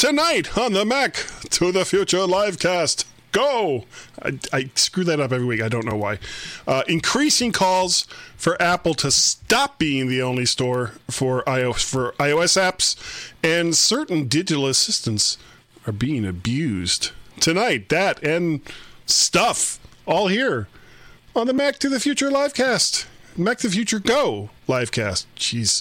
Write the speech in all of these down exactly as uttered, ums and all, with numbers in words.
Tonight on the Mac to the Future Livecast. Go! I, I screw that up every week. I don't know why. Uh, increasing calls for Apple to stop being the only store for iOS, for iOS apps, and certain digital assistants are being abused. Tonight, that and stuff all here on the Mac to the Future Livecast. Mac to the Future Go Livecast. Jeez.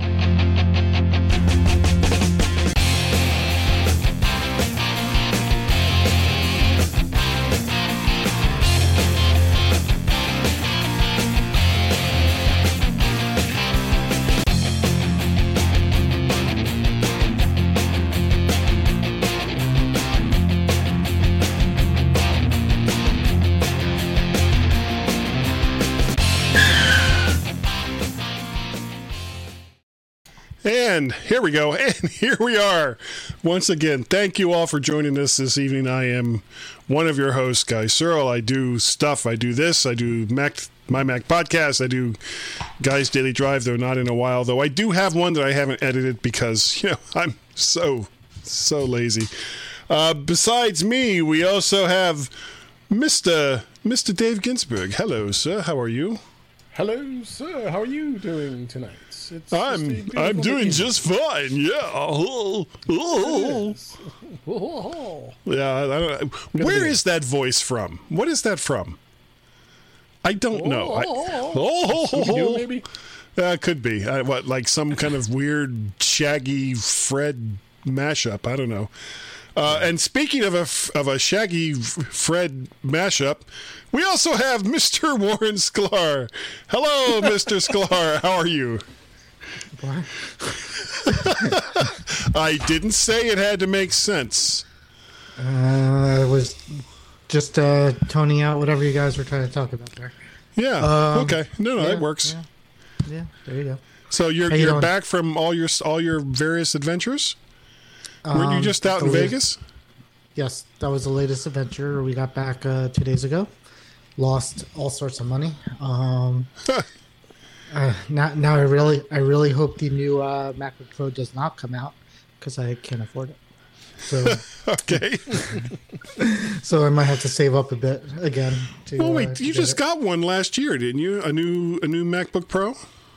And here we go. And here we are. Once again, thank you all for joining us this evening. I am one of your hosts, Guy Searle. I do stuff. I do this. I do Mac, my Mac podcast. I do Guy's Daily Drive, though not in a while. Though I do have one that I haven't edited because, you know, I'm so, so lazy. Uh, besides me, we also have Mister Mister Dave Ginsburg. Hello, sir. How are you? Hello, sir. How are you doing tonight? It's I'm I'm doing just fine. Yeah. Oh, oh. Yes. Oh. Yeah. I don't, where is that voice from? What is that from? I don't oh. know. I, oh, oh. maybe. Uh, could be. I, what, like some kind of weird Shaggy Fred mashup? I don't know. Uh, and speaking of a of a Shaggy Fred mashup, we also have Mister Warren Sklar. Hello, Mister Sklar. How are you? What? I didn't say it had to make sense. Uh, I was just uh, toning out whatever you guys were trying to talk about there. Yeah. Um, okay. No, no, yeah, that works. Yeah. yeah, there you go. So you're How you you're doing? back from all your all your various adventures? Weren't you Um, just out in the- Vegas? Yes, that was the latest adventure. We got back uh, two days ago. Lost all sorts of money. Um, uh, now, now I really, I really hope the new uh, MacBook Pro does not come out because I can't afford it. So, Okay. so I might have to save up a bit again. To, Oh uh, wait, to you get just it. got one last year, didn't you? A new a new MacBook Pro?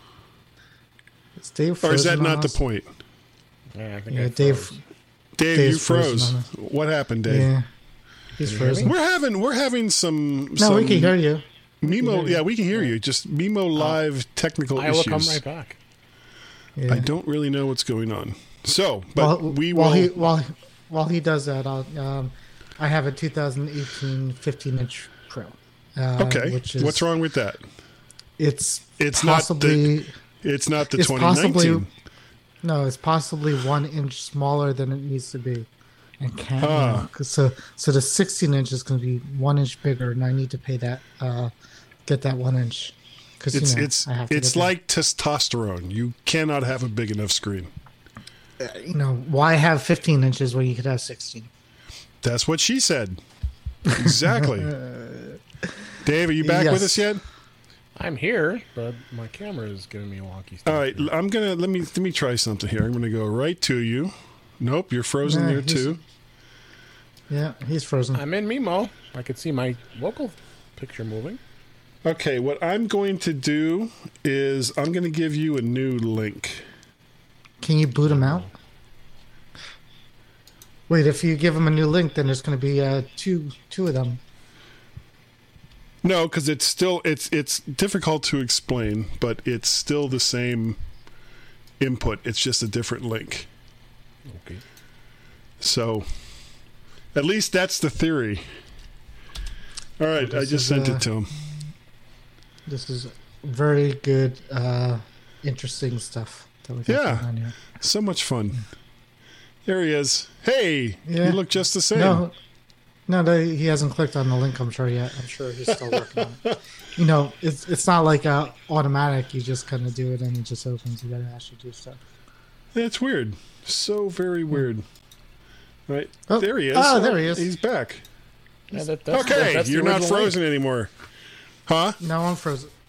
Is Dave Or is that frozen on not the us? point? Yeah, I think Yeah, I Dave. froze. Dave, Dave's you froze. frozen on us. What happened, Dave? Yeah, he's Can you hear me? frozen. We're having we're having some No, some we can hear you. Mimo. hear you. Yeah, we can hear you. Just Mimo live technical I will issues. come right back. Yeah. I don't really know what's going on. So, but While, we while will. he while while he does that, I'll, um, I have a two thousand eighteen fifteen inch Pro. Uh, okay. Which is, What's wrong with that? It's It's possibly not the. It's not the it's twenty nineteen. possibly no. It's possibly one inch smaller than it needs to be, and can't. Ah. You know, 'cause so so the sixteen inch is going to be one inch bigger, and I need to pay that. Uh, get that one inch. Because It's you know, it's I have to it's get that. like testosterone. You cannot have a big enough screen. you know, why have fifteen inches when you could have sixteen? That's what she said. Exactly. Dave, are you back Yes. with us yet? I'm here, but my camera is giving me a wonky stuff. All right, l- I'm gonna let me let me try something here. I'm gonna go right to you. Nope, you're frozen Nah, there he's- too. Yeah, he's frozen. I'm in Mimo. I could see my local picture moving. Okay, what I'm going to do is I'm going to give you a new link. Can you boot him out? Wait, if you give him a new link, then there's going to be uh, two two of them. No, because it's still it's it's difficult to explain, but it's still the same input. It's just a different link. Okay. So, at least that's the theory. All right, Well, I this just is, sent uh, it to him. This is very good, uh, interesting stuff that we got Yeah. going on here. So much fun. There he is. Hey, Yeah. you look just the same. No, no, no, he hasn't clicked on the link. I'm sure yet. I'm sure he's still working on it. You know, it's it's not like uh, automatic. You just kind of do it and it just opens. You got to actually do stuff. That's weird. So very weird. Right. Oh. There he is. Oh, there he is. He's back. Yeah, that, that's, Okay, that's the you're not original link. frozen anymore. Huh? No, I'm frozen.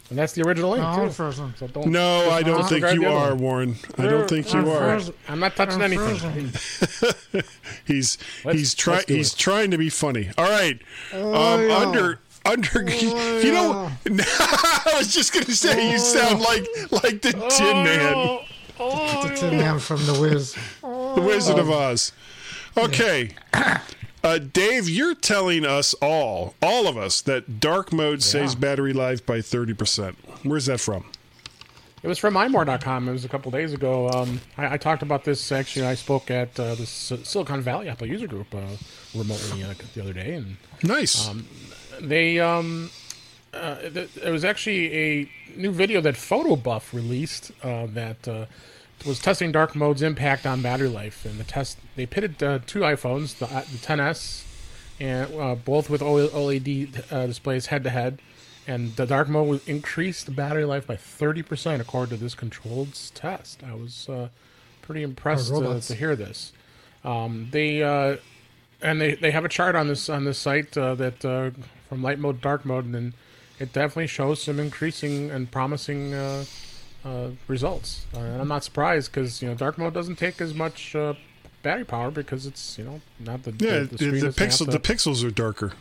And that's the original link, No, too. I'm frozen. So don't, No, I don't think disregard you the other are, one. Warren. I don't think I'm you are. frozen. I'm not touching I'm anything. frozen. He's Let's- he's trying let's do he's it. trying to be funny. All right. Oh, um, yeah. under under you know I was just gonna say you sound like like the Tin Man, The Tin Man from The Wiz. the Wizard of Oz. Okay. Uh, Dave, you're telling us all, all of us, that dark mode saves battery life by thirty percent. Where's that from? It was from i more dot com. It was a couple days ago. Um, I, I talked about this, actually. I spoke at uh, the Silicon Valley Apple user group uh, remotely uh, the other day. And Nice. Um, they, um, uh, th- it was actually a new video that PhotoBuff released uh, that uh, was testing dark mode's impact on battery life. And the test, they pitted uh, two iPhones, the, uh, the ten S, and uh, both with OLED uh, displays head to head. And the dark mode was increased the battery life by thirty percent according to this controlled test. I was uh, pretty impressed Oh, to, robots. to hear this. Um, they uh, and they, they have a chart on this on this site uh, that uh, from light mode to dark mode, and then it definitely shows some increasing and promising uh, uh, results. Uh, and I'm not surprised because you know dark mode doesn't take as much uh, battery power because it's you know not the yeah, the, the, screen the, doesn't have pixel to- the pixels are darker.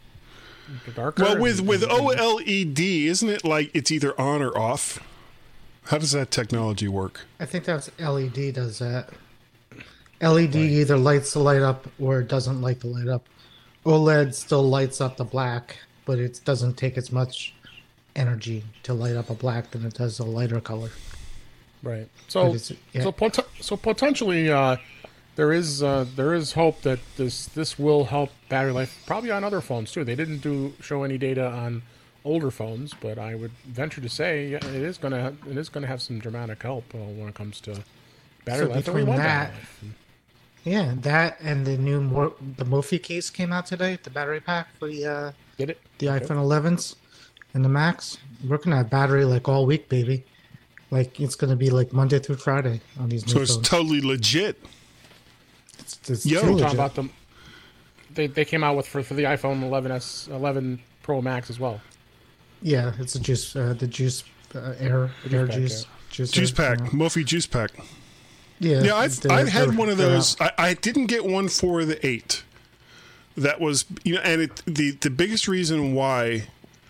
the darker. Well, with and- with and- OLED, isn't it like it's either on or off? How does that technology work? I think that's L E D does that. L E D either lights the light up or it doesn't light the light up. OLED still lights up the black, but it doesn't take as much energy to light up a black than it does a lighter color. Right. So, But it's- yeah. so, pot- so potentially, uh, there is uh, there is hope that this this will help battery life, probably on other phones too. They didn't do show any data on older phones, but I would venture to say yeah, it is gonna it is gonna have some dramatic help uh, when it comes to battery So life. And we between want that- battery life. Yeah, that and the new Mo- the Mophie case came out today, the battery pack for the uh, Get it? the iPhone elevens and the Max. We're gonna have battery like all week, baby. Like it's gonna be like Monday through Friday on these new So it's phones. totally legit. It's, it's Yo. too Talking legit. about them, they they came out with for, for the iPhone eleven S eleven Pro Max as well. Yeah, it's a juice, uh, the juice uh, air, air pack, juice, juice, Juice air, pack, you know. Mophie juice pack. Yeah, Yeah, I've they're- I've had they're- one of they're those. out. I, I didn't get one for the eight. That was you know, and it, the the biggest reason why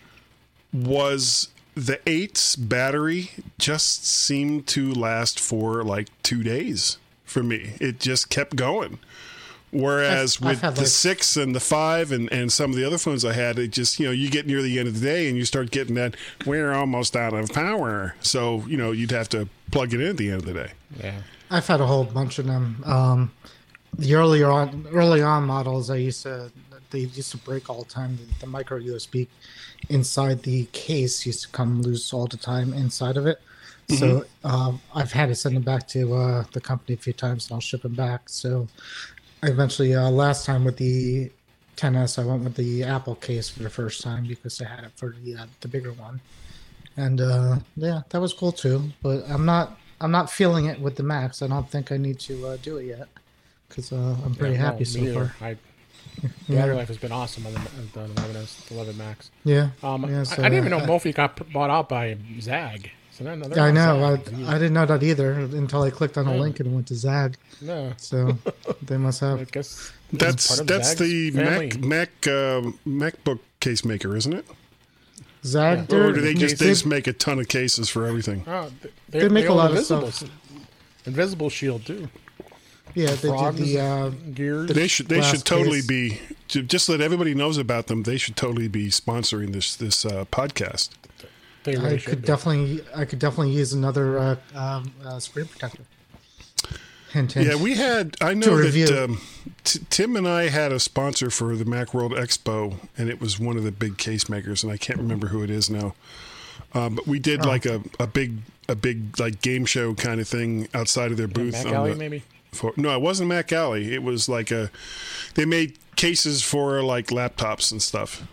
was the eight's battery just seemed to last for like two days for me. It just kept going. Whereas I've- I've with had, the like- six and the five and, and some of the other phones I had, it just, you know, you get near the end of the day and you start getting that, we're almost out of power. So, you know, you'd have to plug it in at the end of the day. Yeah. I've had a whole bunch of them. Um, the earlier on, early on models, I used to, they used to break all the time. The, the micro U S B inside the case used to come loose all the time inside of it. So um, I've had to send them back to uh, the company a few times, and I'll ship them back. So I eventually, uh, last time with the ten S, I went with the Apple case for the first time because I had it for the uh, the bigger one, and uh, yeah, that was cool too. But I'm not I'm not feeling it with the Max. I don't think I need to uh, do it yet because uh, I'm pretty Yeah, no, happy me so neither. far. I, battery life has been awesome on the, on the eleven S, eleven Max. Yeah, Um, yeah. I, So, I didn't even uh, know Mophie got p- bought out by Zag. So they're, they're I not know. I, Zag. I didn't know that either until I clicked on a Yeah. link and it went to Zag. No, So they must I have. guess That's part of that's Zag's the family. Mac Mac uh, MacBook case maker, isn't it? Zag. Yeah. Or they're- do they just they they- just make a ton of cases for everything? Oh, they, They make a own lot of Invisible, stuff. Invisible Shield too. Yeah, they did Frogs, the. Uh, gears. They should they glass should totally case. be to just let everybody knows about them. They should totally be sponsoring this this uh, podcast. They really I should could be. definitely, I could definitely use another uh, um, uh, screen protector. Hint, hint. Yeah, we had. I To know review. that um, T- Tim and I had a sponsor for the Macworld Expo, and it was one of the big case makers, and I can't remember who it is now. Um, but we did Oh. like a, a big a big like game show kind of thing outside of their booth. Mac on Alley, the- maybe. For, no, it wasn't Mac Alley. It was like a. They made cases for like laptops and stuff.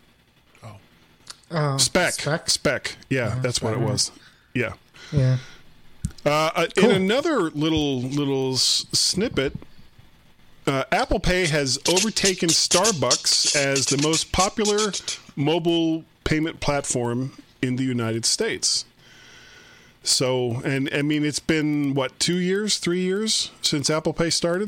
Uh, Spec, Spec? spec. Yeah, that's what it was. Yeah. Yeah. Uh, uh, Cool. In another little little s- snippet, uh, Apple Pay has overtaken Starbucks as the most popular mobile payment platform in the United States. So, and I mean, it's been, what, two years, three years since Apple Pay started?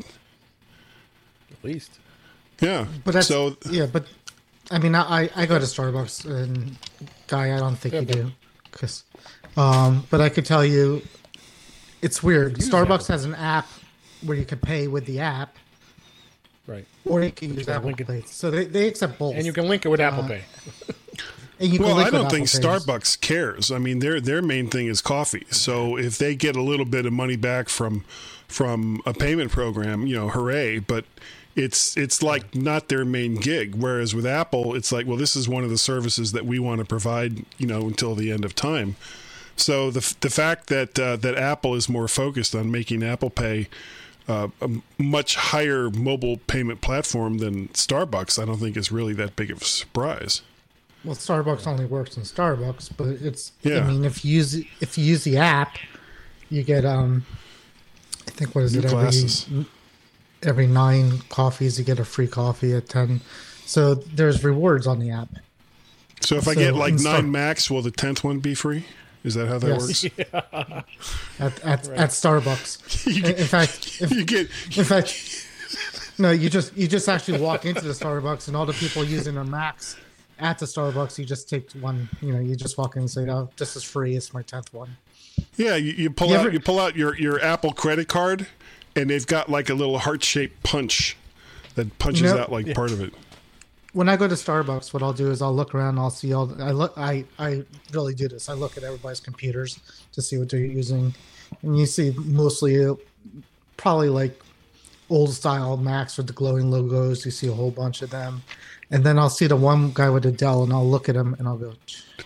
At least. Yeah. But that's, so, yeah, but I mean, I, I go to Starbucks, and Guy, I don't think Yeah, you but- do. Cause, um, but I could tell you, it's weird. use Starbucks Apple. has an app where you can pay with the app, Right. or you can use gotta Apple link it. Pay. So they, they accept both. And you can link it with Apple Pay. And you can well, link I with don't think Apple Pay. Starbucks cares. I mean, their their main thing is coffee. So if they get a little bit of money back from from a payment program, you know, hooray! But it's it's like not their main gig. Whereas with Apple, it's like, well, this is one of the services that we want to provide, you know, until the end of time. So the the fact that uh, that Apple is more focused on making Apple Pay uh, a much higher mobile payment platform than Starbucks, I don't think is really that big of a surprise. Well, Starbucks only works in Starbucks, but it's. Yeah. I mean, if you use if you use the app, you get um, I think what is New it glasses. every every nine coffees you get a free coffee at ten. So there's rewards on the app. So if I So get like in Star- nine Max, will the tenth one be free? Is that how that Yes. works? At at, at Starbucks. You in, get- in fact, if, You get in fact, no, you just you just actually walk into the Starbucks, and all the people using their Macs at the Starbucks, you just take one. You know, you just walk in and say, "Oh, this is free. It's my tenth one." yeah. You, you pull You out ever- you pull out your, your Apple credit card, and they've got like a little heart shaped punch that punches You know- out like part of it. When I go to Starbucks, what I'll do is I'll look around. And I'll see all. I look. I I really do this. I look at everybody's computers to see what they're using, and you see mostly, uh, probably like old style Macs with the glowing logos. You see a whole bunch of them, and then I'll see the one guy with a Dell, and I'll look at him and I'll go,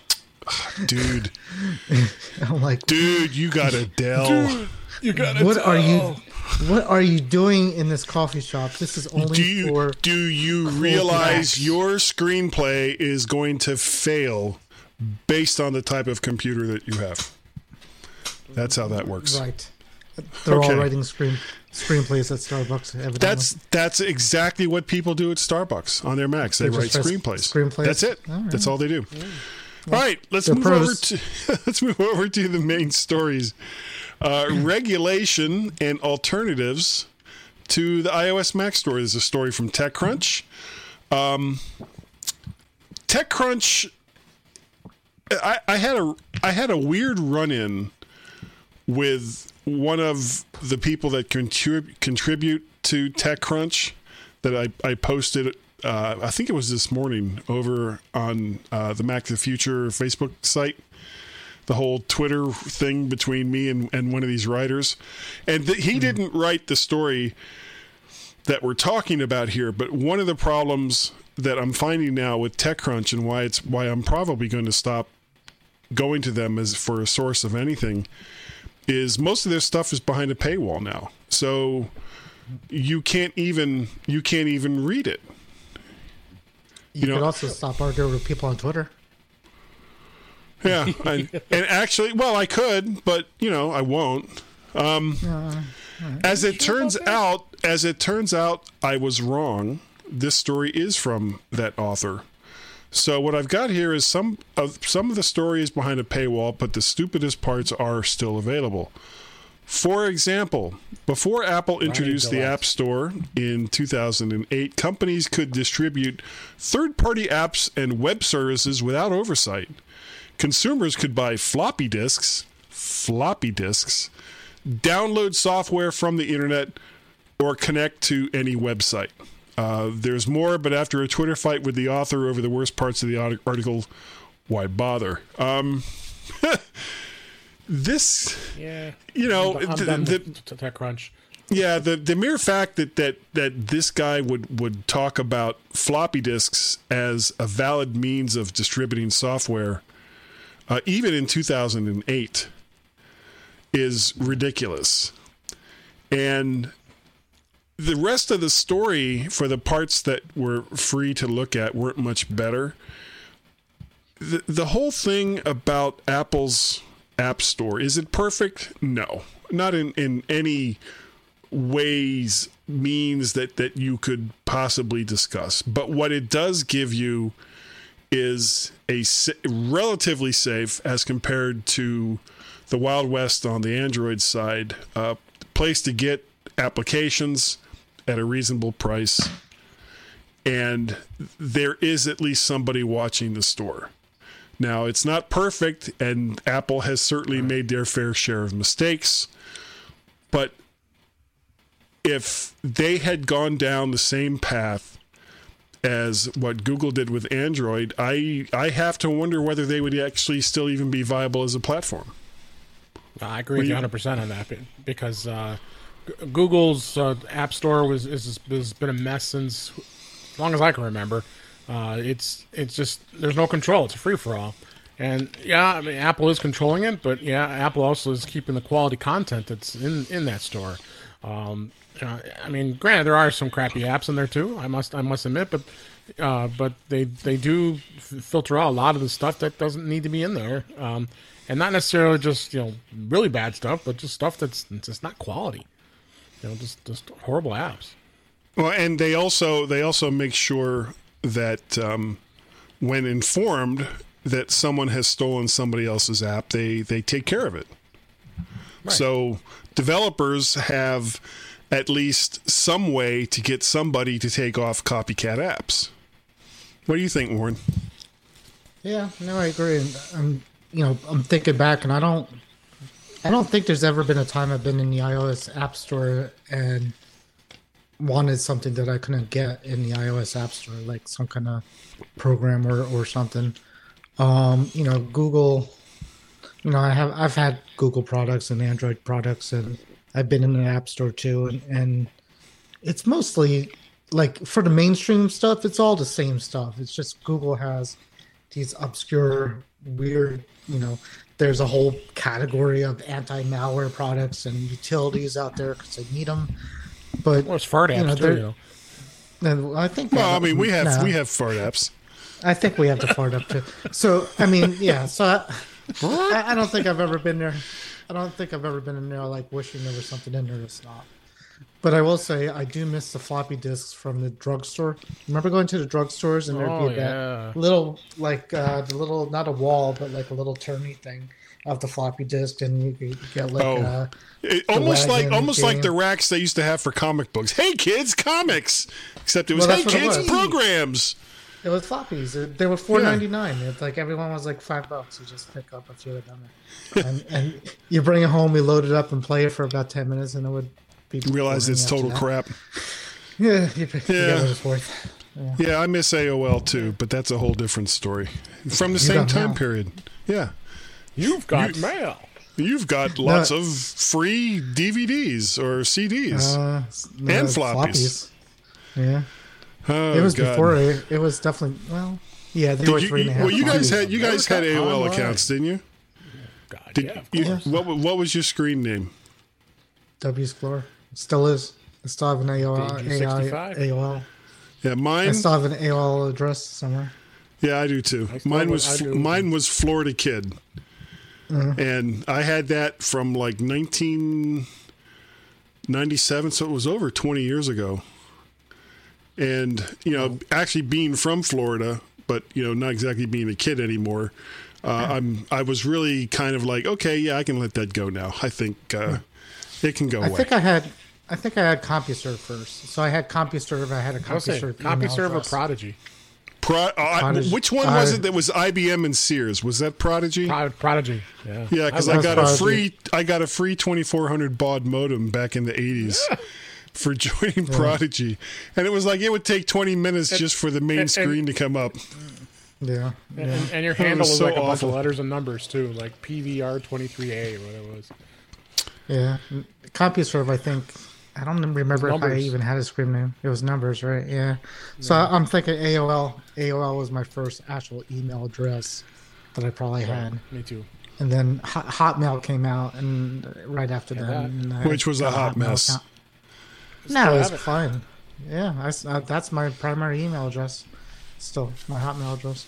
Dude, I'm like, dude, you got a Dell. You got what are you? What are you doing in this coffee shop? This is only Do you for. do you realize Macs. your screenplay is going to fail based on the type of computer that you have? That's how that works. Right. They're Okay. all writing screen screenplays at Starbucks. Evidently. That's that's exactly what people do at Starbucks on their Macs. They They write just screenplays. press screenplays? That's it. All right. That's all they do. All right, let's They're move pros. over to let's move over to the main stories. Uh, regulation and alternatives to the iOS Mac store. There's a story from TechCrunch. Um, TechCrunch. I, I had a I had a weird run-in with one of the people that contrib- contribute to TechCrunch that I, I posted, uh, I think it was this morning, over on uh, the Mac to the Future Facebook site. The whole Twitter thing between me and, and one of these writers. And th- he didn't write the story that we're talking about here, but one of the problems that I'm finding now with TechCrunch and why it's why I'm probably going to stop going to them as for a source of anything is most of their stuff is behind a paywall now. So you can't even you can't even read it. You, you know- could also stop arguing with people on Twitter. Yeah, and, and actually, well, I could, but you know, I won't. Um, as it turns out, as it turns out, I was wrong. This story is from that author. So what I've got here is some of some of the story is behind a paywall, but the stupidest parts are still available. For example, before Apple introduced the App Store in two thousand eight, companies could distribute third-party apps and web services without oversight. Consumers could buy floppy disks, floppy disks, download software from the internet, or connect to any website. Uh, there's more, but after a Twitter fight with the author over the worst parts of the article, why bother? Um, this, Yeah. you know, I'm the, done the, with TechCrunch. yeah, the the mere fact that that that this guy would would talk about floppy disks as a valid means of distributing software, uh, even in two thousand eight, is ridiculous. And the rest of the story, for the parts that were free to look at, weren't much better. The, the whole thing about Apple's App Store, is it perfect? No. Not in, in any ways, means that, that you could possibly discuss. But what it does give you is a sa- relatively safe as compared to the Wild West on the Android side. Uh, place to get applications at a reasonable price, and there is at least somebody watching the store. Now, it's not perfect, and Apple has certainly made their fair share of mistakes, but if they had gone down the same path as what Google did with Android, I I have to wonder whether they would actually still even be viable as a platform. I agree with you one hundred percent on that, because uh, Google's uh, App Store was is, has been a mess since as long as I can remember. Uh, it's it's just there's no control. It's a free for all, and yeah, I mean Apple is controlling it, but yeah, Apple also is keeping the quality content that's in, in that store. Um, uh, I mean, granted, there are some crappy apps in there too. I must I must admit, but uh, but they they do f- filter out a lot of the stuff that doesn't need to be in there. Um, And not necessarily just, you know, really bad stuff, but just stuff that's just not quality. You know, just, just horrible apps. Well, and they also they also make sure that um, when informed that someone has stolen somebody else's app, they, they take care of it. Right. So developers have at least some way to get somebody to take off copycat apps. What do you think, Warren? Yeah, no, I agree. And, um, you know, I'm thinking back, and I don't, I don't think there's ever been a time I've been in the iOS App Store and wanted something that I couldn't get in the iOS App Store, like some kind of program or, or something. Um, you know, Google. You know, I have I've had Google products and Android products, and I've been in the App Store too, and, and it's mostly like for the mainstream stuff, it's all the same stuff. It's just Google has these obscure, weird, you know, there's a whole category of anti-malware products and utilities out there because they need them. But well, it's fart apps you know, too. You know. And I think. Well, that, I mean, we have no, we have fart apps. I think we have the fart up too. So I mean, yeah. So I, I don't think I've ever been there. I don't think I've ever been in there like wishing there was something in there that's not. But I will say I do miss the floppy disks from the drugstore. Remember going to the drugstores and there'd oh, be yeah. that little, like uh, the little, not a wall, but like a little turny thing of the floppy disk, and you could get like oh. uh, it, almost like almost game. like the racks they used to have for comic books. Hey kids, comics. Except it was well, hey kids, it was. programs. It was floppies. They were four ninety nine. It's like everyone was like five bucks. You just pick up a few of them, and, and you bring it home. You load it up and play it for about ten minutes, and it would. You realize it's total crap. Yeah, you, you yeah. Get what it's worth. Yeah. yeah, I miss A O L too, but that's a whole different story. From the you same time mail. period. Yeah. You've got you, mail. You've got lots no. of free D V Ds or C Ds uh, no, and floppies. floppies. Yeah. Oh, it was God. before it, it was definitely well yeah they Did were you, three and a half. Well, you guys had you guys had A O L online. accounts, didn't you? God, Did, yeah, of you, course. What what was your screen name? W Explorer. Still is. I still have an A O L. A O L. Yeah, mine. I still have an A O L address somewhere. Yeah, I do too. I mine was do. mine was Florida Kid, mm-hmm. and I had that from like nineteen ninety-seven, so it was over twenty years ago. And you know, oh. actually being from Florida, but you know, not exactly being a kid anymore. Uh, yeah. I'm. I was really kind of like, okay, yeah, I can let that go now. I think uh, it can go I away. think I had. I think I had CompuServe first. So I had CompuServe. I had a CompuServe. CompuServe or Prodigy? Pro, uh, Prodigy. Which one was uh, it that was I B M and Sears? Was that Prodigy? Pro, Prodigy. Yeah. Yeah, because I, I got Prodigy. a free. I got a free twenty-four hundred baud modem back in the eighties. Yeah. For joining yeah. Prodigy, and it was like it would take twenty minutes and, just for the main and, screen and, to come up. Yeah, and, yeah. and your handle was, was so like a awful. bunch of letters and numbers too, like P V R twenty-three A or whatever it was. Yeah, CompuServe. I think I don't remember if I even had a screen name. It was numbers, right? Yeah. So yeah. I'm thinking A O L. A O L was my first actual email address that I probably yeah, had. Me too. And then Hotmail came out, and right after yeah, that, that. which was a hot mess. Account. No, it's fine. Yeah, I, uh, that's my primary email address. Still, my Hotmail address.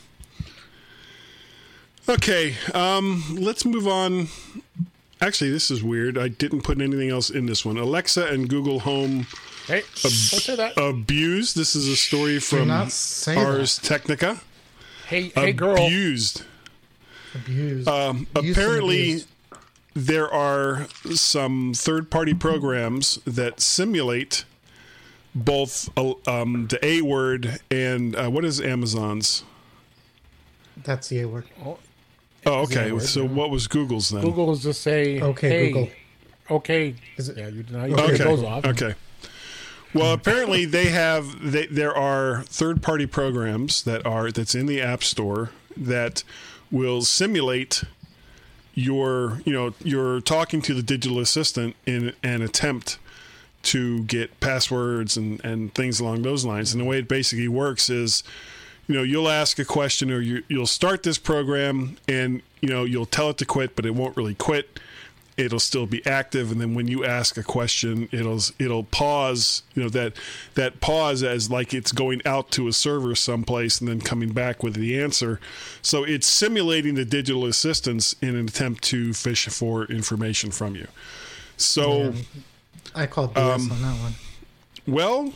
Okay, um, let's move on. Actually, this is weird. I didn't put anything else in this one. Alexa and Google Home hey, ab- don't say that. abused. This is a story from Ars that. Technica. Hey, hey, girl. abused. Abused. Um, Abused and apparently, abused. there are some third-party programs that simulate both uh, um, the A word and uh, what is Amazon's? That's the A word. Oh, Oh, Is the A okay. word, So yeah. what was Google's then? Google is just say, Okay, hey, Google. okay. Is it- Yeah, you, now you Okay. okay. Okay. goes off. Okay. Well, apparently they have they, there are third-party programs that are that's in the App Store that will simulate your you know you're talking to the digital assistant in an attempt to get passwords and and things along those lines. And the way it basically works is, you know, you'll ask a question or you, you'll start this program and, you know, you'll tell it to quit, but it won't really quit. It'll still be active. And then when you ask a question, it'll, it'll pause, you know, that, that pause as like it's going out to a server someplace and then coming back with the answer. So it's simulating the digital assistants in an attempt to fish for information from you. So, Yeah. I call B S Um, on that one. well,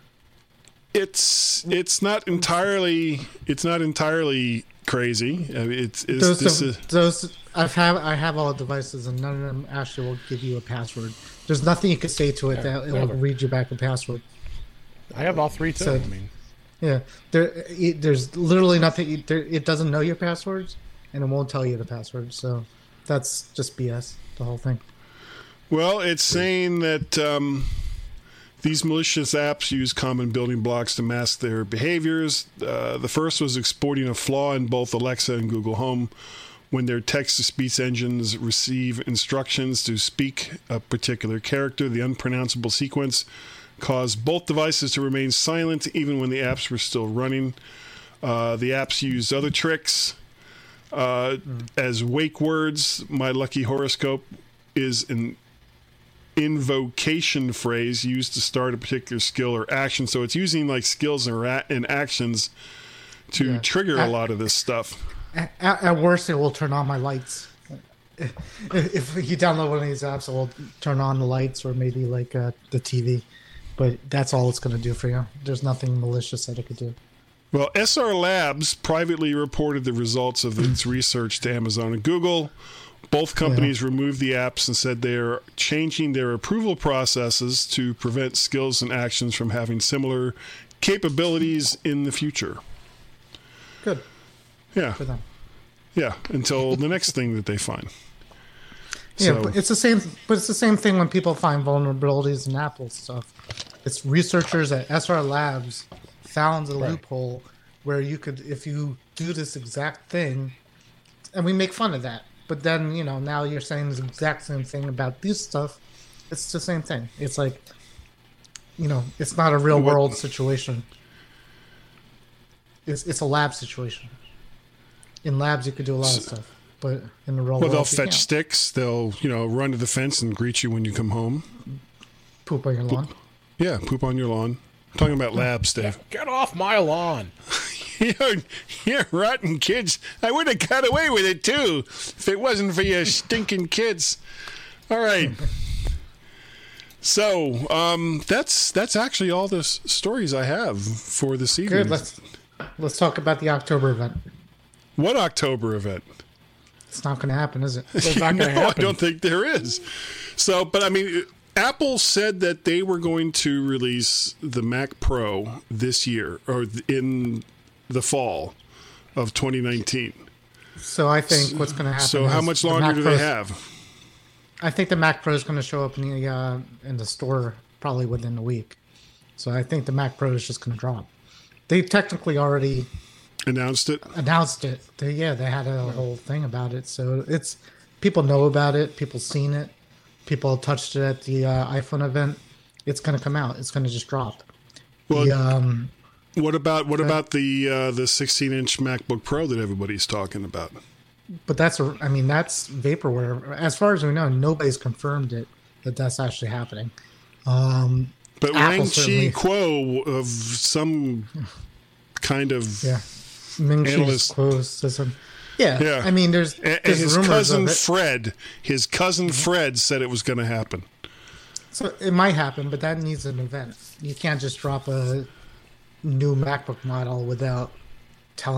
it's it's not entirely it's not entirely crazy. I mean, it's, it's Those, this dev- is, those I've have I have all the devices, and none of them actually will give you a password. There's nothing you can say to it that it will never. read you back a password. I have all three too. So- I mean, Yeah, there it, there's literally nothing. There, it doesn't know your passwords, and it won't tell you the password. So that's just B S. The whole thing. well, it's saying that um, these malicious apps use common building blocks to mask their behaviors. Uh, the first was exploiting a flaw in both Alexa and Google Home. When their text-to-speech engines receive instructions to speak a particular character, the unpronounceable sequence caused both devices to remain silent even when the apps were still running. Uh, the apps used other tricks. Uh, as wake words, My Lucky Horoscope is an invocation phrase used to start a particular skill or action. So it's using like skills and, ra- and actions to Yeah. trigger a Uh, lot of this stuff. At, at worst, it will turn on my lights. If, if you download one of these apps, it will turn on the lights or maybe like uh, the T V. But that's all it's going to do for you. There's nothing malicious that it could do. Well, S R Labs privately reported the results of its research to Amazon and Google. Both companies removed the apps and said they are changing their approval processes to prevent skills and actions from having similar capabilities in the future. Good Yeah, for them. yeah, until the next thing that they find. Yeah, So- but it's the same. But it's the same thing when people find vulnerabilities in Apple stuff. It's researchers at S R Labs found a loophole where you could, if you do this exact thing, and we make fun of that. But then you know now you're saying the exact same thing about this stuff. It's the same thing. It's like, you know, it's not a real What- world situation. It's it's a lab situation. In labs, you could do a lot of stuff, but in the real Well, world, they'll you fetch can't. sticks. They'll, you know, run to the fence and greet you when you come home. Poop on your lawn. Yeah, poop on your lawn. I'm talking about labs, Dave. get off my lawn. You're, you're rotten kids. I would have got away with it, too, if it wasn't for your stinking kids. All right. So, um, that's that's actually all the s- stories I have for this evening. Good. Let's let's talk about the October event. What October event? It's not going to happen, is it? It's not No, going to I happen. don't think there is. So, but I mean, Apple said that they were going to release the Mac Pro this year or in the fall of twenty nineteen. So I think what's going to happen. So, how is much the longer Mac do they Pro's- have? I think the Mac Pro is going to show up in the uh, in the store probably within a week. So I think the Mac Pro is just going to drop. They technically already Announced it? announced it. They, yeah, they had a whole thing about it. So it's people know about it. People seen it. People touched it at the uh, iPhone event. It's going to come out. It's going to just drop. Well, The, um, what about what about the uh, the sixteen inch MacBook Pro that everybody's talking about? but that's a, I mean that's vaporware. As far as we know, nobody's confirmed it that that's actually happening. Um, But Apple Wang Chi certainly- Kuo of some kind of yeah, Ming Chi's Analyst. close system. Yeah, Yeah. I mean, there's, and there's his rumors cousin of it. Fred, his cousin Fred said it was going to happen. So it might happen, but that needs an event. You can't just drop a new MacBook model without telling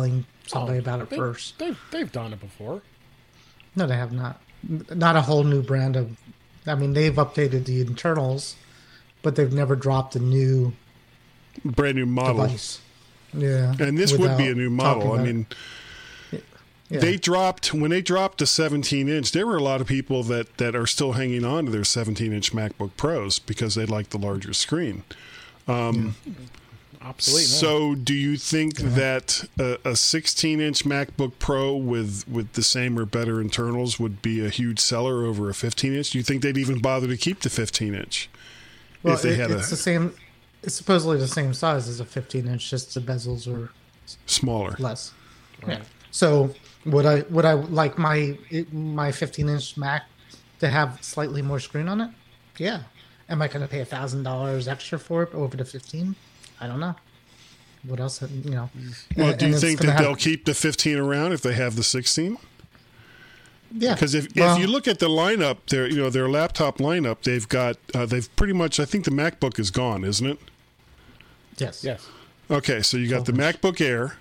somebody Oh, about it they, first. They've they've done it before. No, they have not. Not a whole new brand of. I mean, they've updated the internals, but they've never dropped a new Brand new model. device. Yeah, And this would be without a new talking model. I about mean, it. Yeah. they dropped when they dropped the seventeen inch. There were a lot of people that that are still hanging on to their seventeen inch MacBook Pros because they like the larger screen. Um, Obsolete. now. so, do you think that a, a sixteen inch MacBook Pro with with the same or better internals would be a huge seller over a fifteen inch? Do you think they'd even bother to keep the fifteen inch well, if they it- had it's a the same. It's supposedly the same size as a fifteen inch, just the bezels are smaller? less. Right. So would I would I like my it- my fifteen inch Mac to have slightly more screen on it? Yeah. Am I going to pay a thousand dollars extra for it over the fifteen? I don't know. What else? You know. Well, And- do you and it's think gonna that have- they'll keep the fifteen around if they have the sixteen? Yeah. Because if, Well, if you look at the lineup, their you know their laptop lineup, they've got uh, they've pretty much. I think the MacBook is gone, isn't it? yes. Yes. Okay, so you got the MacBook Air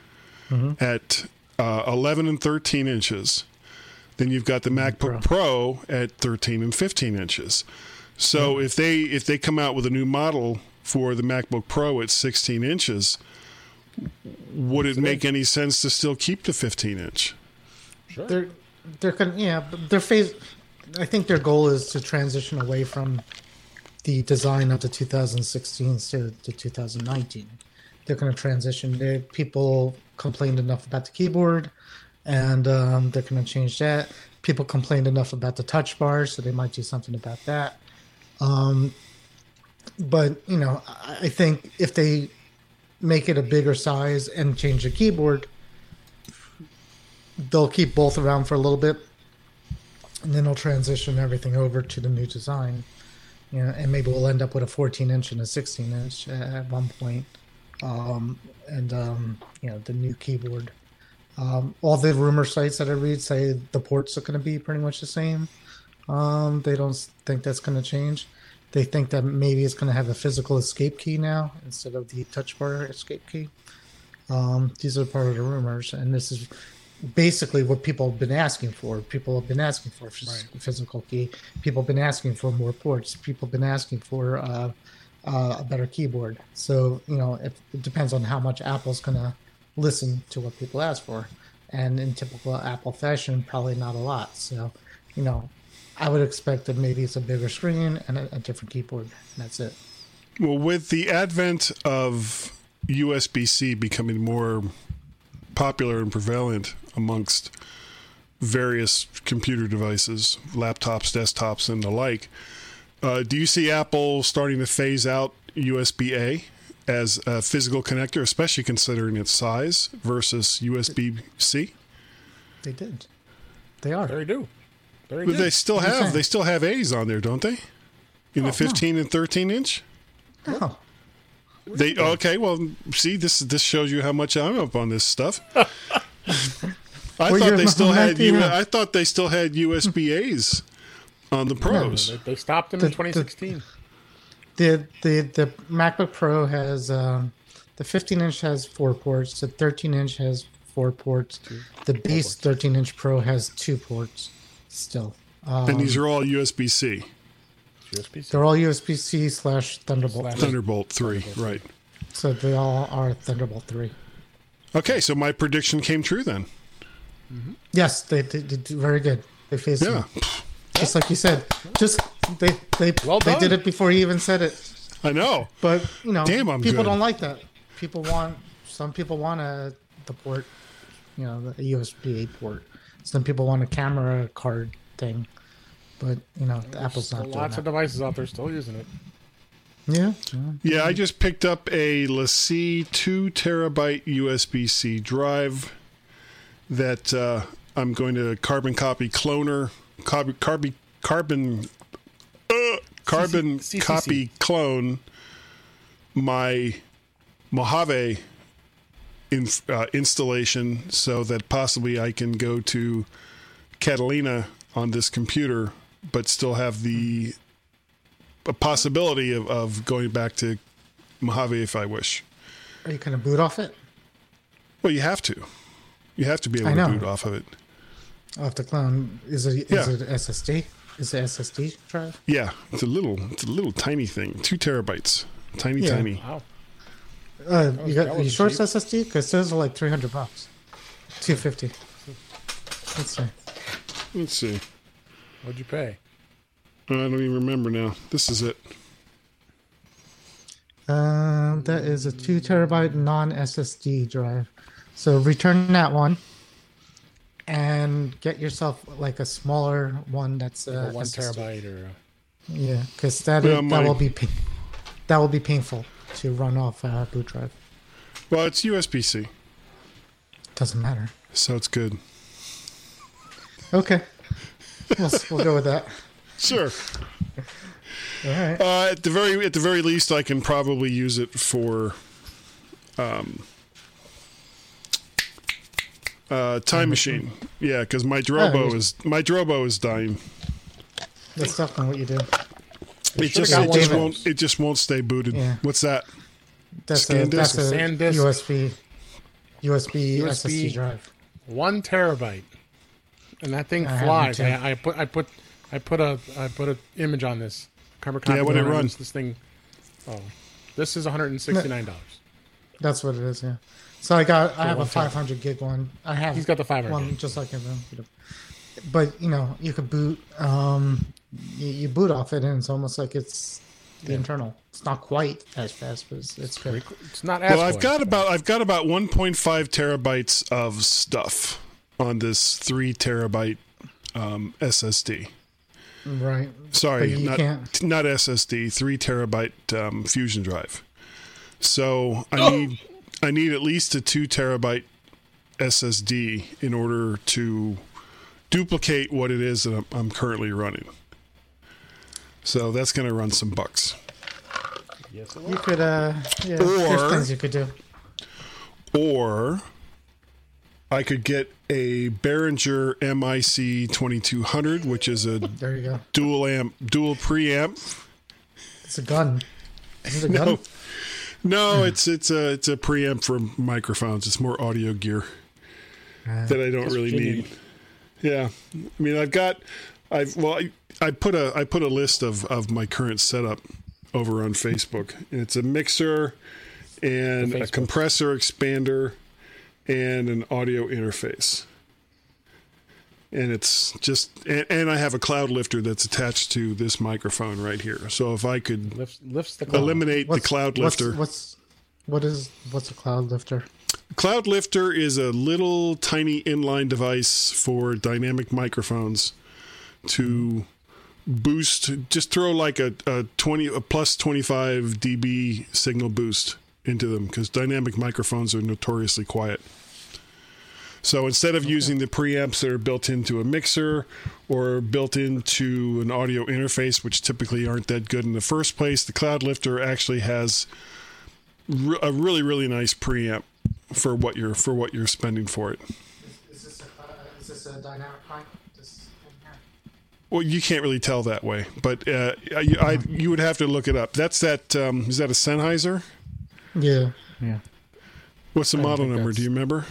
at uh, eleven and thirteen inches. Then you've got the MacBook Pro at thirteen and fifteen inches. So if they if they come out with a new model for the MacBook Pro at sixteen inches, would it make any sense to still keep the fifteen inch? Sure. They're they're con- yeah, but their phase. I think their goal is to transition away from the design of the two thousand sixteen to the two thousand nineteen. They're going to transition. They, people complained enough about the keyboard, and um, they're going to change that. People complained enough about the touch bar, so they might do something about that. Um, but you know, I, I think if they make it a bigger size and change the keyboard, they'll keep both around for a little bit, and then they'll transition everything over to the new design. You know, and maybe we'll end up with a fourteen inch and a sixteen inch at one point, um, and um, you know, the new keyboard. Um, all the rumor sites that I read say the ports are going to be pretty much the same. Um, they don't think that's going to change. They think that maybe it's going to have a physical escape key now instead of the touch bar escape key. Um, these are part of the rumors, and this is basically what people have been asking for. People have been asking for phys- Right. physical key. People have been asking for more ports. People have been asking for uh, uh, a better keyboard. So, you know, it, it depends on how much Apple's going to listen to what people ask for. And in typical Apple fashion, probably not a lot. So, you know, I would expect that maybe it's a bigger screen and a, a different keyboard. And that's it. Well, with the advent of U S B C becoming more popular and prevalent amongst various computer devices, laptops, desktops, and the like, uh, do you see Apple starting to phase out U S B A as a physical connector, especially considering its size versus U S B C? They did. They are. Very do. Very But good. they still What are you have saying? they still have A's on there, don't they? In Oh, the fifteen and thirteen inch. No. They okay. Well, see, this this shows you how much I'm up on this stuff. I Well, thought you're they still not had happy U- now. I thought they still had U S B A's on the pros. They, they stopped them The- in the- twenty sixteen. The the the MacBook Pro has um, the fifteen inch has four ports. The thirteen inch has four ports. The base thirteen inch Pro has two ports. Still, um, And these are all U S B C, U S B C. they're all U S B C slash Thunderbolt. Slash- Thunderbolt three, right? So they all are Thunderbolt three. Okay, so my prediction came true then. Yes, they, they, they did very good. They faced Yeah, it. Just like you said. Just they they Well they did done. it before he even said it. I know. But you know, Damn, I'm people good. don't like that. People want some people want a the port, you know, the U S B A port. Some people want a camera card thing. But you know, the Apple's Still not doing lots that. of devices out there still using it. Yeah, yeah. Yeah, I just picked up a LaCie two terabyte U S B C drive that uh, I'm going to carbon copy cloner, carbon carbon carbon uh, carbon C C C. copy clone my Mojave in, uh, installation so that possibly I can go to Catalina on this computer, but still have the a possibility of, of going back to Mojave if I wish. Are you gonna boot off it? Well, you have to. You have to be able I to know. boot off of it. Off the clone. Is it, is Yeah. it S S D? Is it S S D drive? Yeah, it's a little, it's a little tiny thing, two terabytes, tiny, Yeah. tiny. Wow. Uh, was- you that got was you sure it's cheap. S S D? Because those are like three hundred bucks. two fifty. Let's see. Let's see. What'd you pay? I don't even remember now. This is it. Um, that is a two terabyte non S S D drive. So return that one, and get yourself like a smaller one that's uh, Or one S S D. terabyte or? Yeah, because that Yeah, is- mine- that will be pa- that will be painful to run off a boot drive. Well, it's U S B C, Doesn't matter. so it's good. Okay, we'll, we'll go with that. Sure. All right. Uh, at the very, at the very least, I can probably use it for, um, uh, time machine. Yeah, because my Drobo you- is my Drobo is dying. That's definitely what you do. It should've just, got it one just of won't, those. it just won't stay booted. Yeah. What's that? That's a Scan that's disk? a SanDisk? U S B U S B U S S S D B. drive. One terabyte, and that thing I have flies. one, too. I, I put I put I put a I put an image on this. Carbon Yeah, copy what'd it on run? This, this thing. Oh, this is one hundred and sixty nine dollars. That's what it is. Yeah. So I got I have a one terabyte. five hundred gig one. I have He's got the five hundred one gig. just like him. But you know you could boot. Um, you, you boot off it and it's almost like it's the internal. It's not quite as fast, but it's, it's good. It's not as Well, I've quick. got about I've got about one point five terabytes of stuff on this three terabyte um, S S D. Right. Sorry, But you not can't- not S S D, three terabyte um, Fusion drive. So I need I need at least a two terabyte S S D in order to duplicate what it is that I'm, I'm currently running. So that's going to run some bucks. Yes, it You will. could. Uh, yeah. Or- there's things you could do. Or I could get a Behringer M I C twenty-two hundred, which is a There you go. dual amp, dual preamp. It's a gun. Is it a gun? No, no, it's it's a it's a preamp for microphones. It's more audio gear Uh, that I don't really what you need. Yeah, I mean, I've got, I've well, I, I put a I put a list of of my current setup over on Facebook. And it's a mixer and The a Facebook. compressor expander and an audio interface. And it's just, and, and I have a cloud lifter that's attached to this microphone right here. So if I could Lifts, lifts the cloud. eliminate the cloud what's, lifter. What's what is what's a cloud lifter? Cloud Lifter is a little tiny inline device for dynamic microphones to boost, just throw like a, a twenty a plus twenty-five decibel signal boost into them, because dynamic microphones are notoriously quiet. So instead of using the preamps that are built into a mixer or built into an audio interface, which typically aren't that good in the first place, the Cloud Lifter actually has re- a really really nice preamp for what you're for what you're spending for it. Is, is this a uh, is this a dynamic mic? This Well, you can't really tell that way, but uh, I, I you would have to look it up. That's that. Um, is that a Sennheiser? Yeah. Yeah. What's the I don't model think number? that's- Do you remember?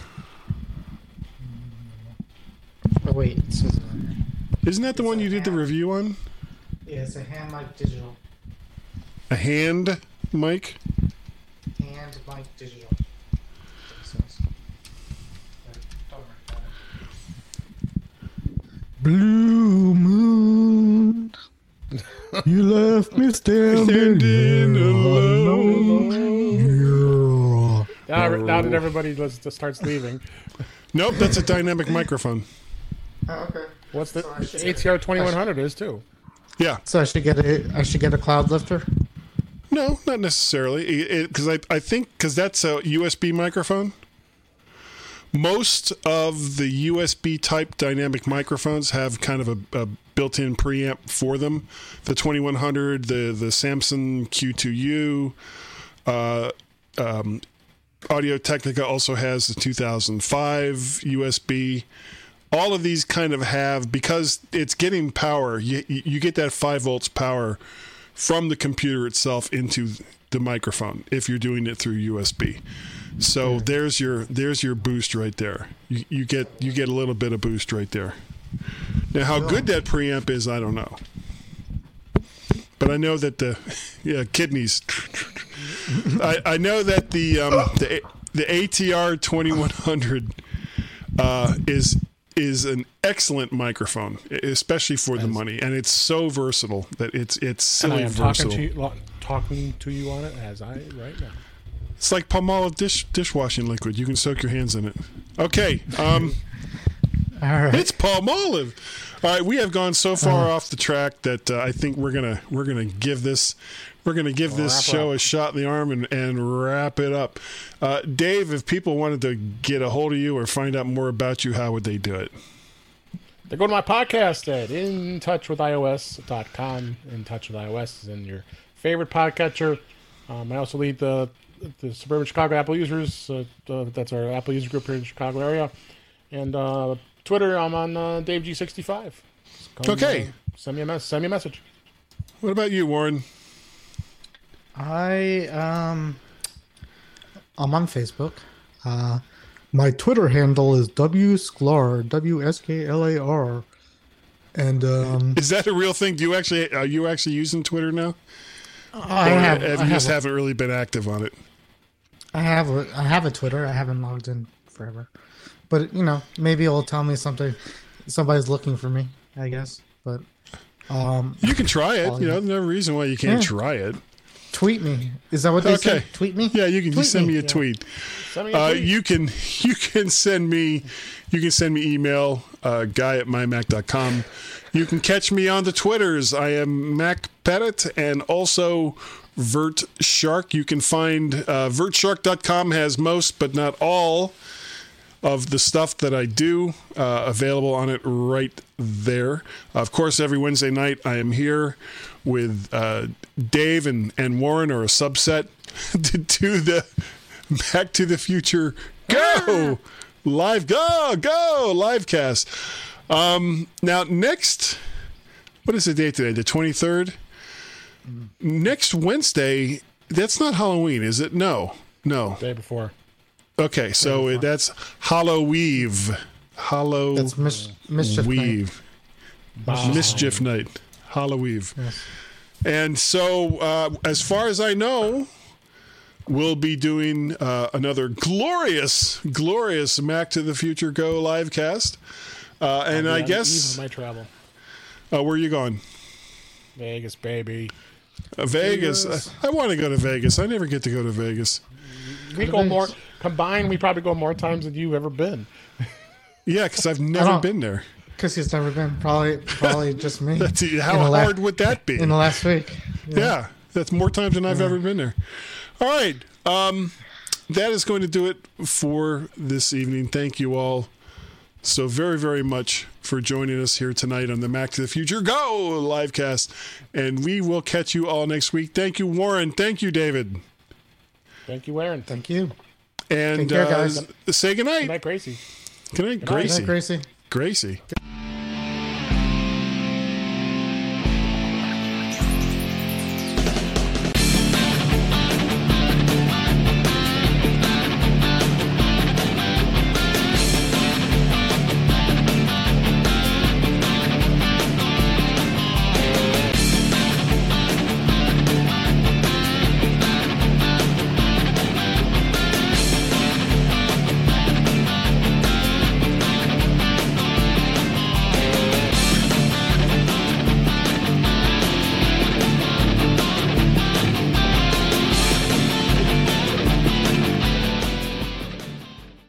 Oh wait. It's just, Isn't that the one you did the review on? yeah, it's a hand mic digital. A hand mic? Hand mic digital. So it's- don't worry about it. Blue moon, you left me standing, Standing alone. alone. Now, now that everybody just just starts leaving, Nope, that's a dynamic microphone. Oh, okay. what's the So I should- A T R twenty-one hundred is too? Yeah. So I should get a I should get a cloud lifter. No, not necessarily. Because I, I think because that's a U S B microphone. Most of the U S B type dynamic microphones have kind of a, a built-in preamp for them. The twenty-one hundred, the the Samson Q two U, uh, um, Audio Technica also has the two thousand five U S B. All of these kind of have, because it's getting power. You you get that five volts power from the computer itself into the microphone if you're doing it through U S B. So there's your there's your boost right there. You, you get you get a little bit of boost right there. Now, how good that preamp is, I don't know. But I know that the yeah kidneys. I, I know that the um, the the A T R twenty-one hundred uh, is is an excellent microphone, especially for the money, and it's so versatile that it's it's silly and I am versatile. talking to, you, talking to you on it as I right now. It's like Palmolive dish dishwashing liquid. You can soak your hands in it. Okay. Um, All right. It's Palmolive. All right, we have gone so far Uh. off the track that uh, I think we're gonna we're gonna give this we're gonna give this Wrap show up. a shot in the arm and, and wrap it up. Uh, Dave, if people wanted to get a hold of you or find out more about you, how would they do it? They go to my podcast at in touch with ios dot com. In Touch with iOS is in your favorite podcatcher. Um, I also lead the the Suburban Chicago Apple Users. Uh, uh, that's our Apple user group here in the Chicago area. And uh, Twitter, I'm on uh, Dave G sixty-five. Come, Okay. Uh, send me a mess. Send me a message. What about you, Warren? I um, I'm on Facebook. Uh, my Twitter handle is W Sklar, W S K L A R, and um, Is that a real thing? Do you actually are you actually using Twitter now? I Or have, have I you just have, haven't really been active on it? I have, a, I have a Twitter. I haven't logged in forever, but you know, maybe it'll tell me something. Somebody's looking for me, I guess. But um, You can try it. Oh, You know, yeah. there's no reason why you can't Yeah. try it. tweet me. Is that what they Okay. say? Tweet me. Yeah, you can Tweet just send me a Yeah. tweet. Send me a Uh, tweet. you can you can send me you can send me email uh, guy at my mac dot com. You can catch me on the Twitters. I am Mac Pettit and also Vert Shark. You can find uh, vert shark dot com has most but not all of the stuff that I do uh, available on it right there. Of course, every Wednesday night I am here with uh, Dave and, and Warren, or a subset, to do the Back to the Future Go! Live, go, go! Live cast. Um, now, next, what is the date today? The twenty-third? Next Wednesday, that's not Halloween, is it? No, no. Day before. Okay, so it, that's Halloween. Hallow That's mis- mischief night. Weave. Mischief night. Halloween. Yes. And so, uh, as far as I know, we'll be doing uh, another glorious, glorious Mac to the Future Go live cast. Uh, and I'll I be on the eve guess, of my travel. uh, where are you going? Vegas, baby. Uh, Vegas. Vegas. I, I want to go to Vegas. I never get to go to Vegas. We go more combined. We probably go more times than you've ever been. Yeah, because I've never don't- been there. Because he's never been. Probably, probably just me. That's, how In the la- hard would that be? in the last week. Yeah, that's more times than I've ever been there. All right. Um, that is going to do it for this evening. Thank you all so very, very much for joining us here tonight on the Mac to the Future Go livecast. And we will catch you all next week. Thank you, Warren. Thank you, David. Thank you, Aaron. Thank you. And Take care, uh, guys. say Good goodnight. night, Gracie. Good night, night. Gracie. Good night, Gracie. Gracie.